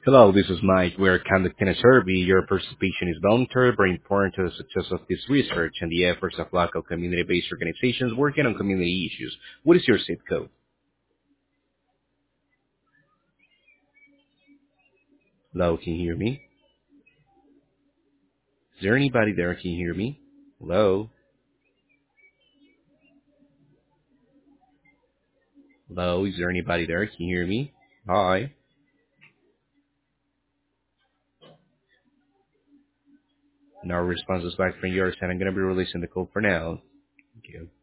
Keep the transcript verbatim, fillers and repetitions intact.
Hello, this is Mike. We're conducting a survey. Your participation is voluntary but important to the success of this research and the efforts of local community-based organizations working on community issues. What is your zip code? Hello, can you hear me? Is there anybody there? Can you hear me? Hello? Hello, is there anybody there? Can you hear me? Hi. No responses back from yours, and I'm going to be releasing the call for now. Thank you.